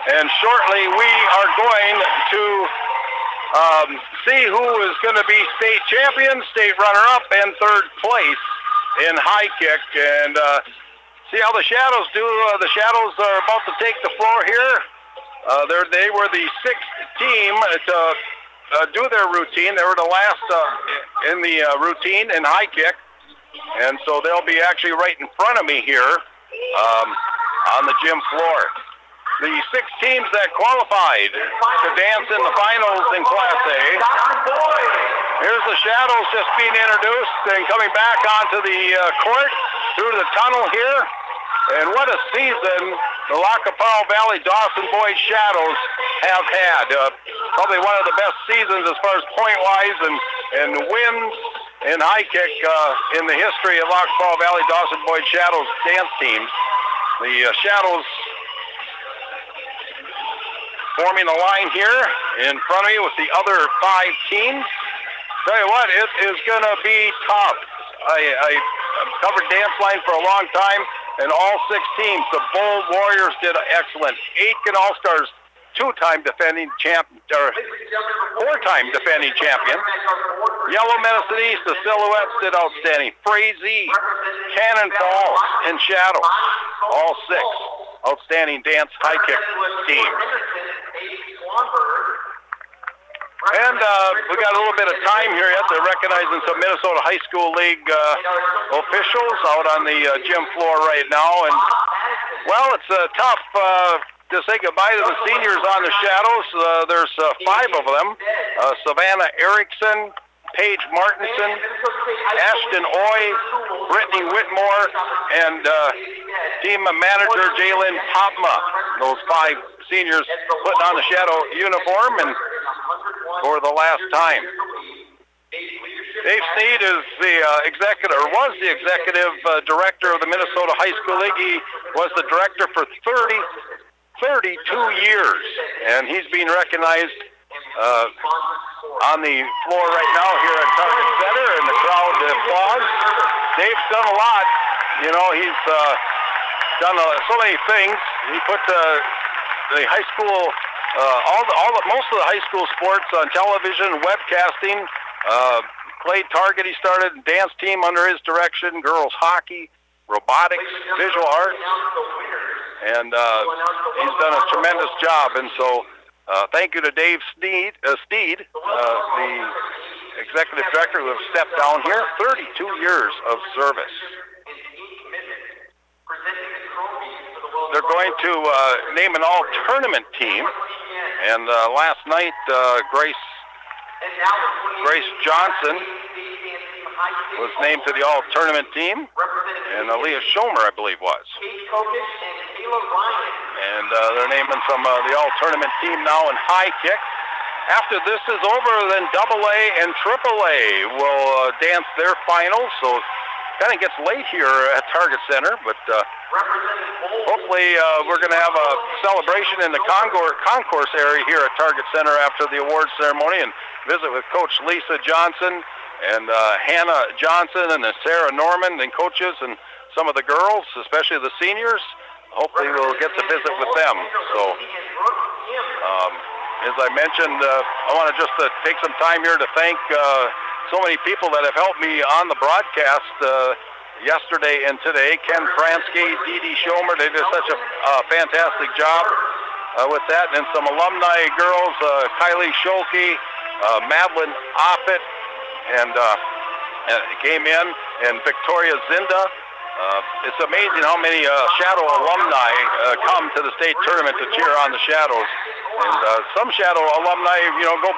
And shortly we are going to see who is going to be state champion, state runner-up, and third place in high kick. And see how the Shadows do. The Shadows are about to take the floor here. They were the sixth team to do their routine. They were the last in the routine in high kick. And so they'll be actually right in front of me here on the gym floor. The 6 teams that qualified to dance in the finals in Class A. Here's the Shadows just being introduced and coming back onto the court through the tunnel here. And what a season the Lac qui Parle Valley Dawson Boys Shadows have had. Probably one of the best seasons as far as point-wise and wins in high kick in the history of Lac qui Parle Valley Dawson Boys Shadows dance teams. The Shadows forming a line here in front of me with the other 5 teams. Tell you what, it is going to be tough. I've covered dance line for a long time, and all 6 teams, the Bold Warriors did excellent. Aitken All-Stars, 2-time defending champion, or 4-time defending champion. Yellow Medicine East, the Silhouettes did outstanding. Frazee, Cannon Falls, and Shadows, all 6 outstanding dance high kick teams. And we got a little bit of time here yet. They're recognizing some Minnesota High School League officials out on the gym floor right now. And, well, it's tough to say goodbye to the seniors on the Shadows. There's 5 of them. Savannah Erickson, Paige Martinson, Ashton Oy, Brittany Whitmore, and team manager Jalen Popma. Those 5 seniors putting on the Shadow uniform and for the last time. Dave Sneed is the was the executive director of the Minnesota High School League. He was the director for 32 years, and he's being recognized on the floor right now here at Target Center, and the crowd applauds. Dave's done a lot. You know, he's done so many things. He put the high school, most of the high school sports on television, webcasting. Clay Target, he started a dance team under his direction, girls hockey, robotics, visual arts, and he's done a tremendous job. And so thank you to Dave Steed, the executive director who have stepped down here. 32 years of service. They're going to name an all-tournament team, and last night Grace Johnson was named to the all-tournament team, and Aaliyah Schomer, I believe, was. And they're naming some of the all-tournament team now in high kick. After this is over, then AA and AAA will dance their finals, so kind of gets late here at Target Center, but hopefully we're going to have a celebration in the concourse area here at Target Center after the awards ceremony and visit with Coach Lisa Johnson and Hannah Johnson and Sarah Norman and coaches and some of the girls, especially the seniors. Hopefully we'll get to visit with them. So as I mentioned, I want to just take some time here to thank so many people that have helped me on the broadcast yesterday and today. Ken Fransky, Dee Dee Schomer, they did such a fantastic job with that. And some alumni girls, Kylie Scholke, Madeline Offit, and came in, and Victoria Zinda. It's amazing how many Shadow alumni come to the state tournament to cheer on the Shadows. And some Shadow alumni, go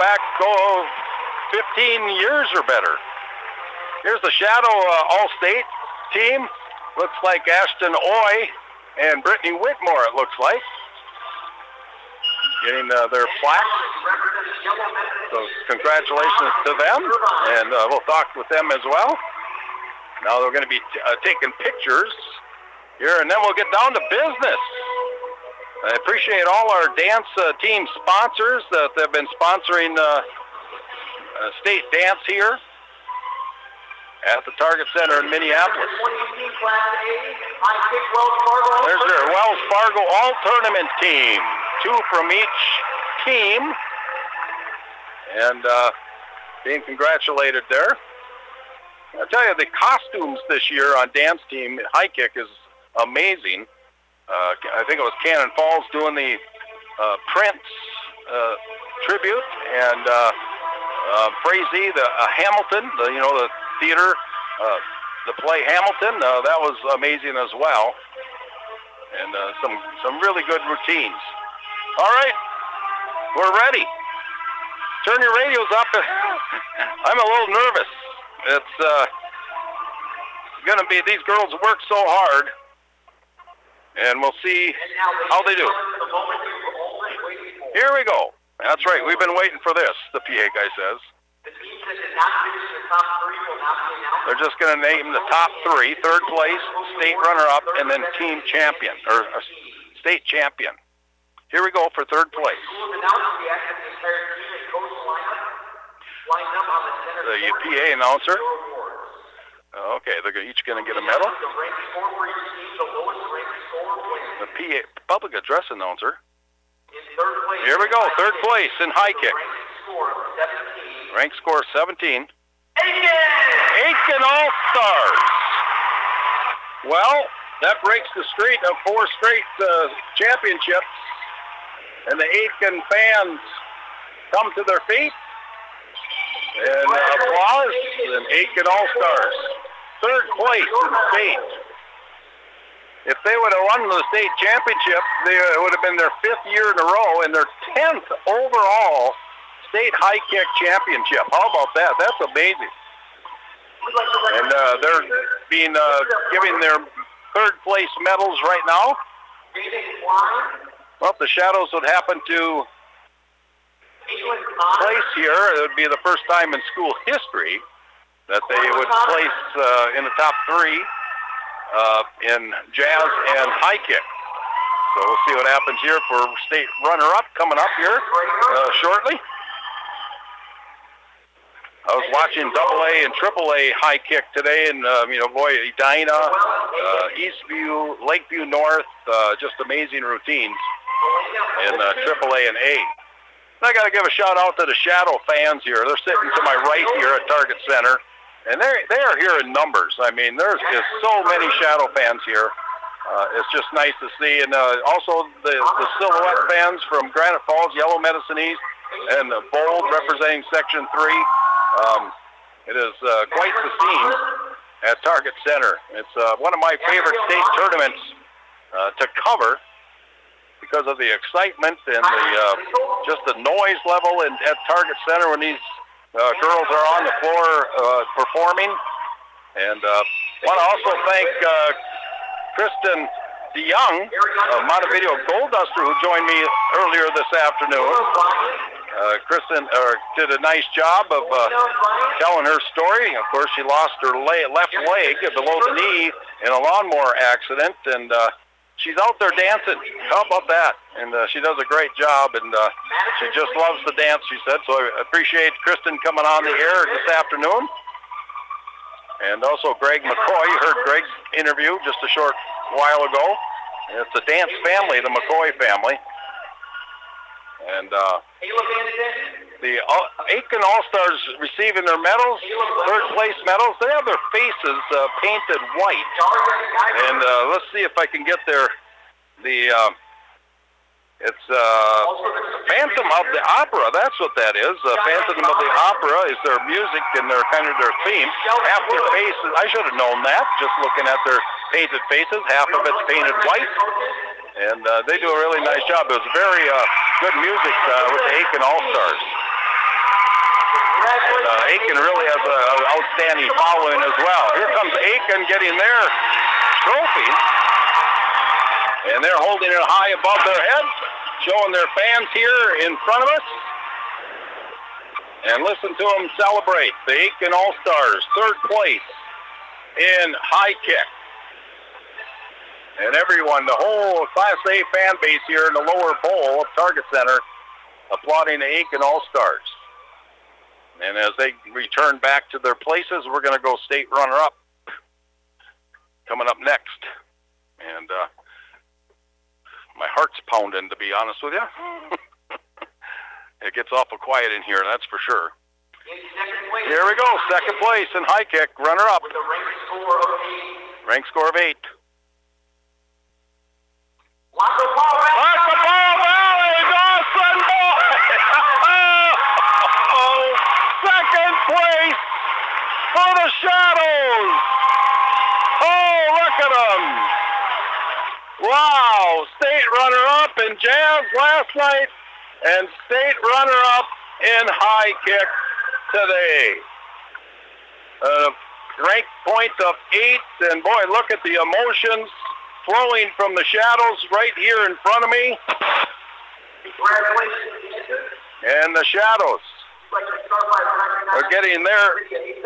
15 years or better. Here's the Shadow All-State team. Looks like Ashton Oy and Brittany Whitmore, it looks like, getting their plaques. So congratulations to them, and we'll talk with them as well. Now they're going to be taking pictures here, and then we'll get down to business. I appreciate all our dance team sponsors that have been sponsoring state dance here at the Target Center in Minneapolis. There's their Wells Fargo all-tournament team. 2 from each team. And being congratulated there. I'll tell you, the costumes this year on dance team high kick is amazing. I think it was Cannon Falls doing the Prince tribute, and Frazee, the Hamilton, the theater, the play Hamilton, that was amazing as well. And some really good routines. All right, we're ready. Turn your radios up. I'm a little nervous. It's going to be, these girls work so hard, and we'll see how they do. Here we go. That's right. We've been waiting for this, the PA guy says. They're just going to name the top 3, third place, state runner-up, and then team champion, or state champion. Here we go for third place. The PA announcer. Okay, they're each going to get a medal. The PA, public address announcer. Here we go, third place in high kick. Rank score 17. Aitken All-Stars. Well, that breaks the streak of 4 straight championships. And the Aitken fans come to their feet. And applause. And Aitken All-Stars. Third place in state. If they would have won the state championship, it would have been their 5th year in a row and their 10th overall state high kick championship. How about that? That's amazing. And they're being giving their third place medals right now. Well, if the Shadows would happen to place here, it would be the first time in school history that they would place in the top 3 in jazz and high kick. So we'll see what happens here for state runner-up coming up here shortly. I was watching AA and AAA high kick today, and Edina, Eastview, Lakeview North, just amazing routines in AAA and A. And I got to give a shout out to the Shadow fans here. They're sitting to my right here at Target Center, and they are here in numbers. I mean, there's just so many Shadow fans here. It's just nice to see, and also the Silhouette fans from Granite Falls, Yellow Medicine East, and the Bold representing Section 3. It is quite the scene at Target Center. It's one of my favorite state tournaments to cover because of the excitement and just the noise level at Target Center when these girls are on the floor performing. And want to also thank Kristen DeYoung of Montevideo Gold Duster, who joined me earlier this afternoon. Kristen did a nice job of telling her story. Of course, she lost her left leg below the knee in a lawnmower accident, and she's out there dancing. How about that? And she does a great job, and she just loves to dance, she said. So I appreciate Kristen coming on the air this afternoon. And also Greg McCoy. You heard Greg's interview just a short while ago. And it's a dance family, the McCoy family. And the Aitken All-Stars receiving their medals, third place medals. They have their faces painted white. And let's see if I can get it's Phantom of the Opera. That's what that is. Phantom of the Opera is their music and their kind of their theme. Half their faces, I should have known that, just looking at their painted faces. Half of it's painted white. And they do a really nice job. It was very good music with the Aitken All-Stars. And Aitken really has an outstanding following as well. Here comes Aitken getting their trophy. And they're holding it high above their heads, showing their fans here in front of us. And listen to them celebrate. The Aitken All-Stars, third place in high kick. And everyone, the whole Class A fan base here in the lower bowl of Target Center, applauding the Aitken All-Stars. And as they return back to their places, we're going to go state runner-up coming up next. And my heart's pounding, to be honest with you. It gets awful quiet in here, that's for sure. Here we go, second place in high kick, runner-up. With a rank score of 8. Laco Powell Valley, Dawson Boyd! Second place for the Shadows! Oh, look at them! Wow, state runner-up in Jazz last night and state runner-up in high kick today. Rank point of 8, and boy, look at the emotions flowing from the Shadows right here in front of me. And the Shadows are getting their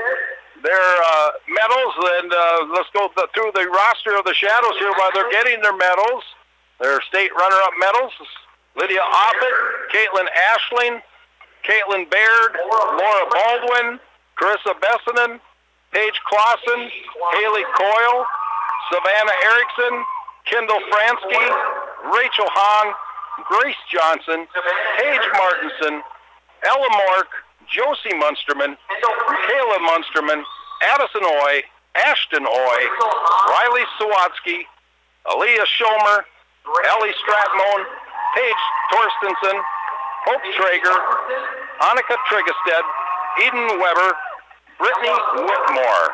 medals, and let's go through the roster of the Shadows here while they're getting their medals. Their state runner-up medals: Lydia Offit, Caitlin Ashling, Caitlin Baird, Laura Baldwin, Carissa Bessinen, Paige Clausen, Haley Coyle, Savannah Erickson, Kendall Fransky, Rachel Hong, Grace Johnson, Paige Martinson, Ella Mork, Josie Munsterman, Kayla Munsterman, Addison Oy, Ashton Oy, Riley Sawatsky, Aaliyah Schomer, Ellie Stratmone, Paige Torstensen, Hope Traeger, Annika Trigestead, Eden Weber, Brittany Whitmore.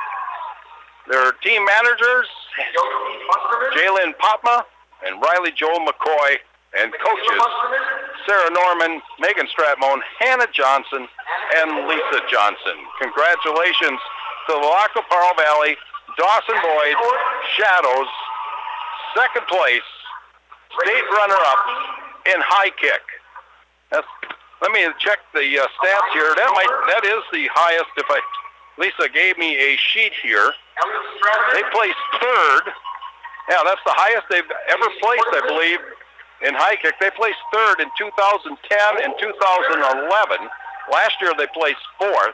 Their team managers, Jalen Popma and Riley Joel McCoy, and coaches, Sarah Norman, Megan Stratmone, Hannah Johnson, and Lisa Johnson. Congratulations to the Laco Powell Valley, Dawson Boyd Shadows, second place, state runner-up in high kick. Let me check the stats here. That is the highest. Lisa gave me a sheet here. They placed third. Yeah, that's the highest they've ever placed, I believe, in high kick. They placed third in 2010 and 2011. Last year they placed fourth.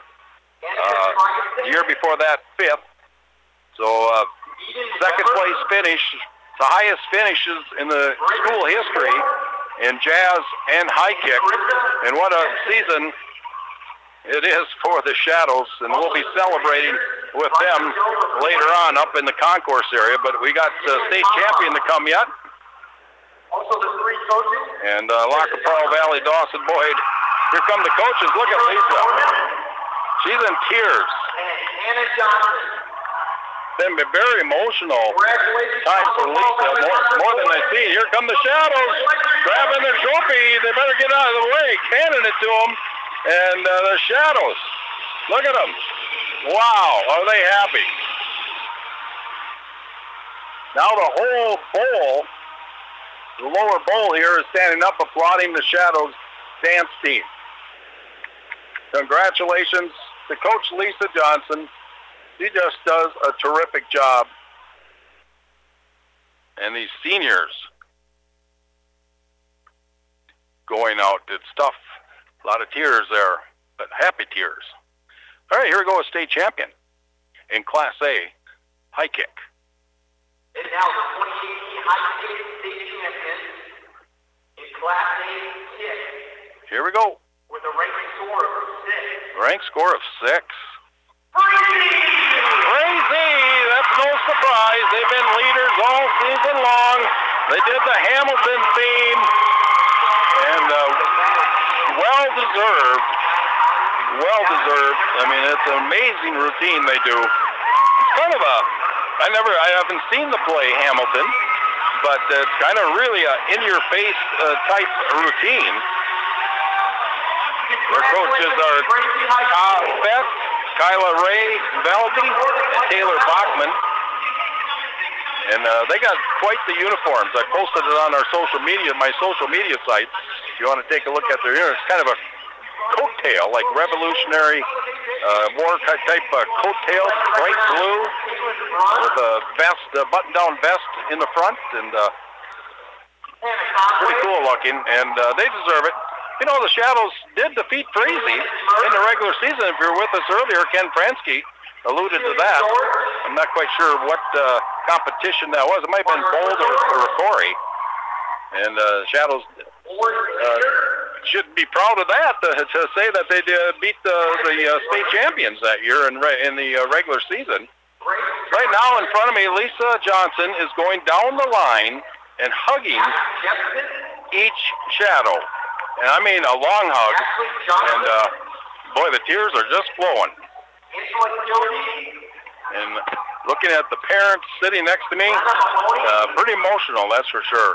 The year before that, fifth. So second place finish, the highest finishes in the school history in jazz and high kick. And what a season it is for the Shadows, and we'll be celebrating with them later on up in the concourse area. But we got state champion to come yet. Also the three coaches. And Laco Powell Valley, Dawson Boyd. Here come the coaches. Look at Lisa. She's in tears. And Hannah Johnson. Been very emotional time for Lisa, more than I see. Here come the Shadows, grabbing their trophy. They better get out of the way, handing it to them. And the Shadows, look at them. Wow, are they happy? Now the whole bowl, the lower bowl here, is standing up applauding the Shadows dance team. Congratulations to Coach Lisa Johnson. She just does a terrific job. And these seniors going out, it's tough. A lot of tears there, but happy tears. All right, here we go, a state champion in Class A high kick. And now the 2018 high kick state champion in Class A kick. Here we go. With a rank score of 6. Rank score of 6. Crazy! That's no surprise. They've been leaders all season long. They did the Hamilton theme, and well-deserved. Well-deserved. I mean, it's an amazing routine they do. It's kind of I haven't seen the play Hamilton, but it's kind of really a in-your-face type routine. Their coaches are Beth, Kyla Ray Veldy, and Taylor Bachman. And they got quite the uniforms. I posted it on our my social media sites. If you want to take a look at their uniforms, it's kind of a coattail, like Revolutionary War type coattail, bright blue, with a vest, button-down vest in the front, and pretty cool looking. And they deserve it. You know, the Shadows did defeat Frazee in the regular season. If you were with us earlier, Ken Pransky alluded to that. I'm not quite sure what competition that was. It might have been Boulder or Corey. And Shadows should be proud of that to say that they beat the state champions that year in the regular season. Right now in front of me, Lisa Johnson is going down the line and hugging each Shadow. And I mean a long hug. And boy, the tears are just flowing. And looking at the parents sitting next to me, pretty emotional, that's for sure.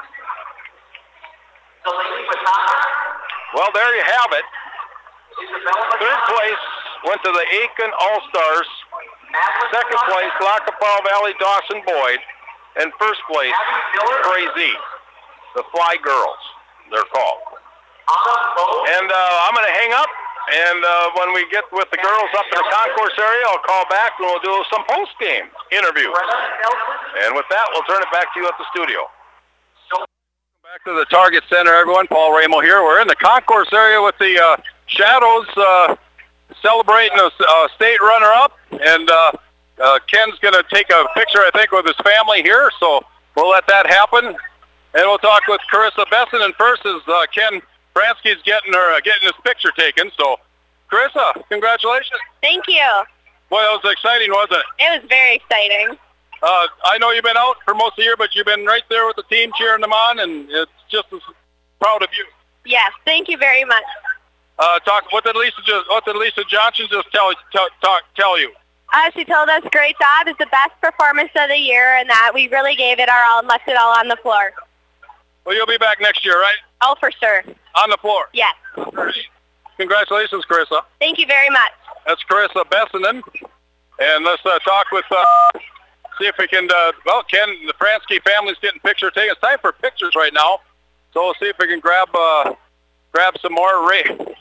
Well, there you have it. Third place went to the Aiken All-Stars. Second place, Lackapaw Valley Dawson Boyd. And first place, Frazee, the Fly Girls, they're called. And I'm going to hang up. And when we get with the girls up in the concourse area, I'll call back and we'll do some post-game interviews. And with that, we'll turn it back to you at the studio. Back to the Target Center, everyone. Paul Ramo here. We're in the concourse area with the Shadows celebrating a state runner-up. And Ken's going to take a picture, I think, with his family here. So we'll let that happen. And we'll talk with Carissa Besson. And first is Ken Pransky's getting his picture taken. So, Carissa, congratulations. Thank you. Boy, that was exciting, wasn't it? It was very exciting. I know you've been out for most of the year, but you've been right there with the team cheering them on, and it's just as proud of you. Yes, thank you very much. What did Lisa Johnson just tell you? She told us great job is the best performance of the year, and that we really gave it our all and left it all on the floor. Well, you'll be back next year, right? Oh, for sure. On the floor? Yes. Congratulations, Carissa. Thank you very much. That's Carissa Bessinen. And let's talk with, see if we can, Ken, the Pransky family's getting picture taken. It's time for pictures right now. So we'll see if we can grab some more.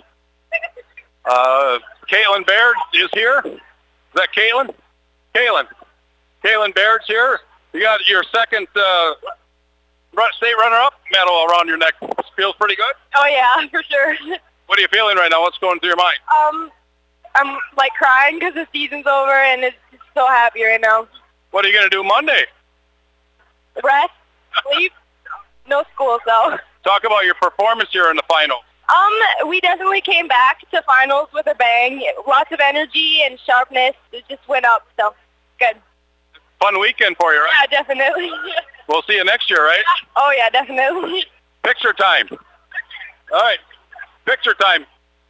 Caitlin Baird is here. Is that Caitlin? Caitlin Baird's here. You got your second state runner-up medal around your neck. Feels pretty good? Oh, yeah, for sure. What are you feeling right now? What's going through your mind? I'm, like, crying because the season's over, and it's so happy right now. What are you going to do Monday? Rest, sleep, no school, so. Talk about your performance here in the finals. We definitely came back to finals with a bang. Lots of energy and sharpness. It just went up, so good. Fun weekend for you, right? Yeah, definitely. We'll see you next year, right? Oh, yeah, definitely. Picture time. All right. Picture time.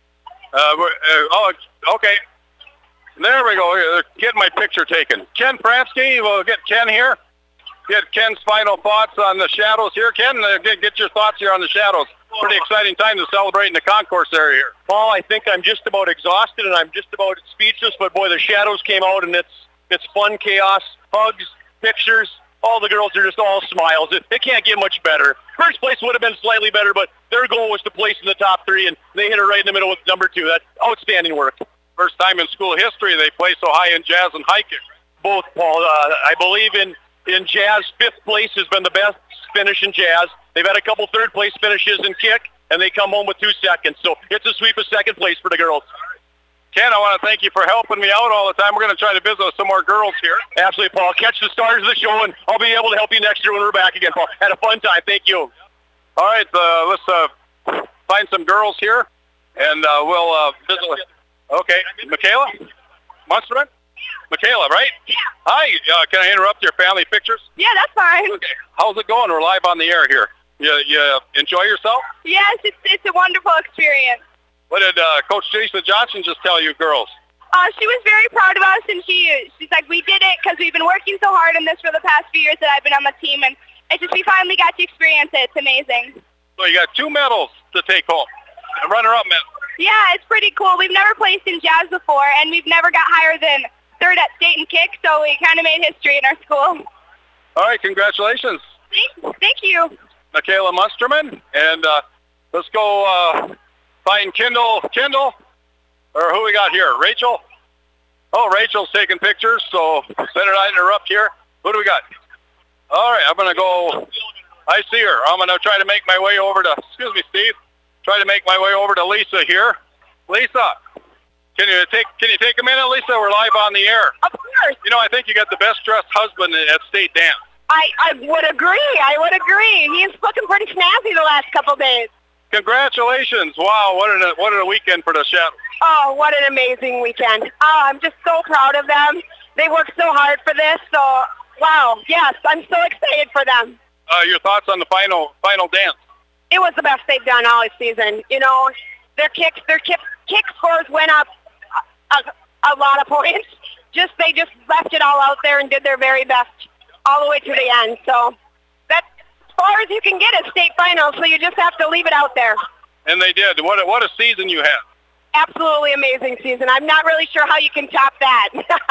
Okay. There we go. Get my picture taken. Ken Pransky, we'll get Ken here. Get Ken's final thoughts on the Shadows here. Ken, get your thoughts here on the Shadows. Pretty exciting time to celebrate in the concourse area here. Paul, I think I'm just about exhausted and I'm just about speechless, but boy, the Shadows came out and it's fun, chaos, hugs, pictures. All the girls are just all smiles. It can't get much better. First place would have been slightly better, but their goal was to place in the top 3, and they hit it right in the middle with number 2. That's outstanding work. First time in school history they play so high in jazz and high kick. Both, Paul. I believe in jazz, 5th place has been the best finish in jazz. They've had a couple third-place finishes in kick, and they come home with 2 seconds. So it's a sweep of 2nd place for the girls. Ken, I want to thank you for helping me out all the time. We're going to try to visit with some more girls here. Absolutely, Paul. Catch the stars of the show, and I'll be able to help you next year when we're back again, Paul. Had a fun time. Thank you. All right, let's find some girls here, and we'll visit with... Okay, Michaela? Munsterman? Michaela, right? Yeah. Hi, can I interrupt your family pictures? Yeah, that's fine. Okay. How's it going? We're live on the air here. You enjoy yourself? Yes, it's a wonderful experience. What did Coach Lisa Johnson just tell you girls? She was very proud of us, and she's like, we did it because we've been working so hard on this for the past few years that I've been on the team, and it's just we finally got to experience it. It's amazing. So you got 2 medals to take home, a runner-up medal. Yeah, it's pretty cool. We've never placed in jazz before, and we've never got higher than 3rd at state and kick, so we kind of made history in our school. All right, congratulations. Thank you. Michaela Munsterman, and let's go find Kendall, or who we got here? Rachel? Oh, Rachel's taking pictures, so better not interrupt here. Who do we got? All right, I'm going to go. I see her. I'm going to try to make my way over to, excuse me, Steve. try to make my way over to Lisa here. Lisa, can you take a minute, Lisa? We're live on the air. Of course. You know, I think you got the best dressed husband at state dance. I would agree. He's looking pretty snazzy the last couple days. Congratulations. Wow, what a weekend for the Shadows. Oh, what an amazing weekend. Oh, I'm just so proud of them. They worked so hard for this, so, wow, yes, I'm so excited for them. Your thoughts on the final dance? It was the best they've done all season. You know, their kick scores went up a lot of points. They just left it all out there and did their very best all the way to the end. So that's as far as you can get at state finals, so you just have to leave it out there. And they did. What a season you had. Absolutely amazing season. I'm not really sure how you can top that.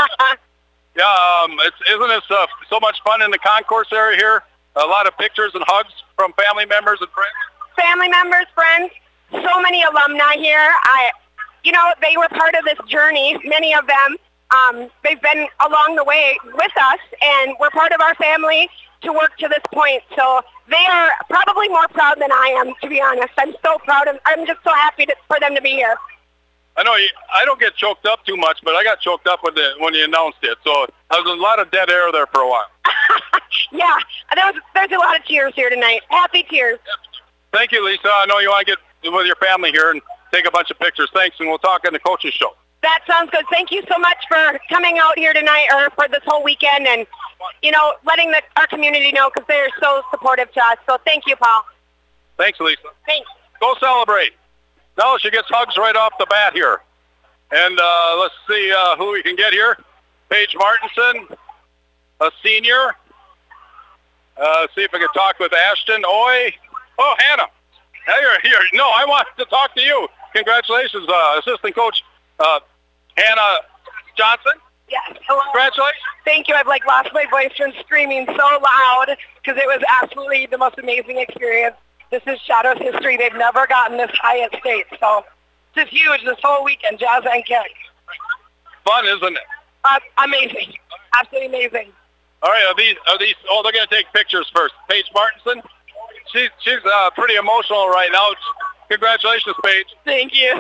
Yeah, isn't this so much fun in the concourse area here? A lot of pictures and hugs from family members and friends. Family members, friends, so many alumni here. They were part of this journey, many of them. They've been along the way with us, and we're part of our family to work to this point. So they are probably more proud than I am, to be honest. I'm so proud of. I'm just so happy for them to be here. I know I don't get choked up too much, but I got choked up when you announced it. So there was a lot of dead air there for a while. Yeah, there's a lot of tears here tonight. Happy tears. Thank you, Lisa. I know you want to get with your family here and take a bunch of pictures. Thanks, and we'll talk in the coaches show. That sounds good. Thank you so much for coming out here tonight, or for this whole weekend, and letting our community know, because they're so supportive to us. So thank you, Paul. Thanks, Lisa. Thanks. Go celebrate. Now she gets hugs right off the bat here. And let's see who we can get here. Paige Martinson, a senior. See if I can talk with Ashton Oy. Oh, Hannah. Hey, you're here. No, I want to talk to you. Congratulations, assistant coach Hannah Johnson. Yes. Hello. Congratulations. Thank you. I've lost my voice from screaming so loud, because it was absolutely the most amazing experience. This is Shadows history. They've never gotten this high at state. So this is huge, this whole weekend, jazz and kick. Fun, isn't it? Amazing. Absolutely amazing. All right, are these? Oh, they're going to take pictures first. Paige Martinson, she's pretty emotional right now. Congratulations, Paige. Thank you.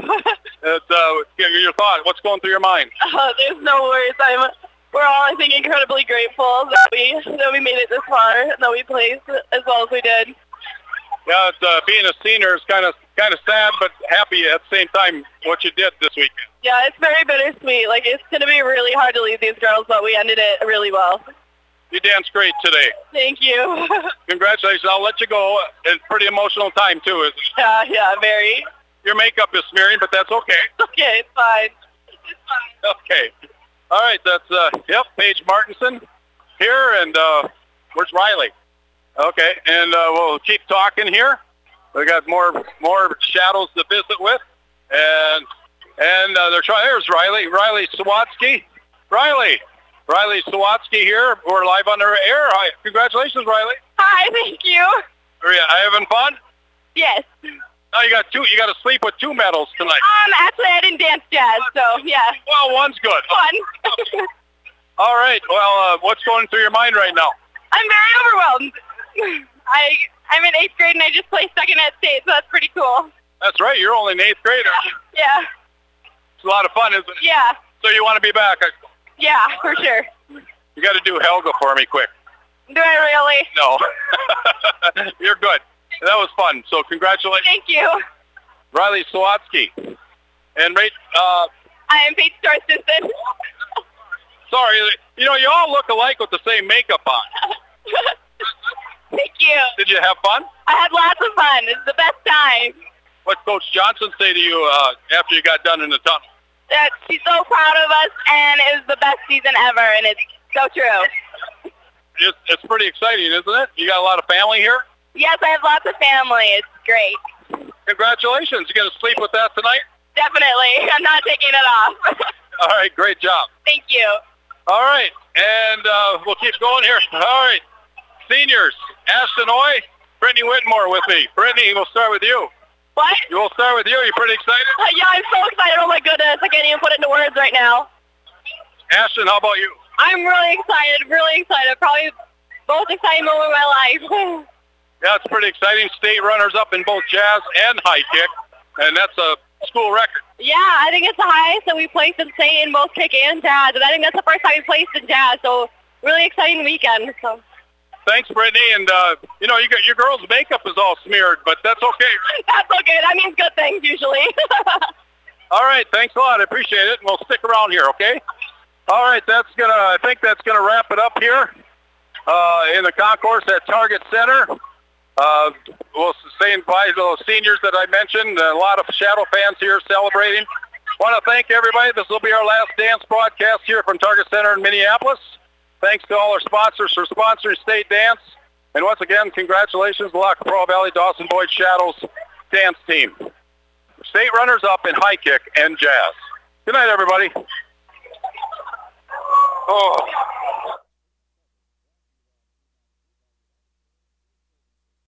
Your thought. What's going through your mind? There's no words. We're all, I think, incredibly grateful that we made it this far and that we placed as well as we did. Yeah, being a senior is kind of sad, but happy at the same time what you did this weekend. Yeah, it's very bittersweet. It's going to be really hard to leave these girls, but we ended it really well. You danced great today. Thank you. Congratulations. I'll let you go. It's a pretty emotional time, too, isn't it? Yeah, very. Your makeup is smearing, but that's okay. Okay, it's fine. Okay. All right, that's, Paige Martinson here, and where's Riley? Okay, and we'll keep talking here. We got more Shadows to visit with, and they're trying. There's Riley Sawatsky. Riley Sawatsky here. We're live on the air. Hi, congratulations, Riley. Hi, thank you. Are you having fun? Yes. Oh, you got to sleep with 2 medals tonight. Actually, I didn't dance jazz, so yeah. Well, one's good. Fun. All right. Well, what's going through your mind right now? I'm very overwhelmed. I'm in 8th grade and I just placed second at state, so that's pretty cool. That's right. You're only an 8th grader. Yeah. It's a lot of fun, isn't it? Yeah. So you want to be back? Yeah, for sure. You got to do Helga for me quick. Do I really? No. You're good. That was fun. So congratulations. Thank you. Riley Sawatsky. And I am Paige Starcison. Sorry. You all look alike with the same makeup on. Thank you. Did you have fun? I had lots of fun. It's the best time. What Coach Johnson say to you after you got done in the tunnel? That she's so proud of us, and it was the best season ever, and it's so true. It's pretty exciting, isn't it? You got a lot of family here? Yes, I have lots of family. It's great. Congratulations. You going to sleep with that tonight? Definitely. I'm not taking it off. All right. Great job. Thank you. All right. And we'll keep going here. All right. Seniors, Ashton Oy, Brittany Whitmore with me. Brittany, we'll start with you. What? We'll start with you. You pretty excited? Yeah, I'm so excited. Oh, my goodness. I can't even put it into words right now. Ashton, how about you? I'm really excited. Really excited. Probably most exciting moment of my life. Yeah, it's pretty exciting. State runners-up in both jazz and high kick, and that's a school record. Yeah, I think it's the highest that we placed in state in both kick and jazz, and I think that's the first time we placed in jazz, so really exciting weekend. So. Thanks, Brittany, and you know, you got your girl's makeup is all smeared, but that's okay. That's okay. That means good things usually. All right, thanks a lot. I appreciate it, and we'll stick around here, okay? All right, I think that's gonna wrap it up here in the concourse at Target Center. We'll say bye to those seniors that I mentioned. A lot of Shadow fans here celebrating. Want to thank everybody. This will be our last dance broadcast here from Target Center in Minneapolis. Thanks to all our sponsors for sponsoring State Dance. And once again, congratulations to La Caporal Valley Dawson Boyd Shadows dance team. State runners-up in high kick and jazz. Good night, everybody. Oh.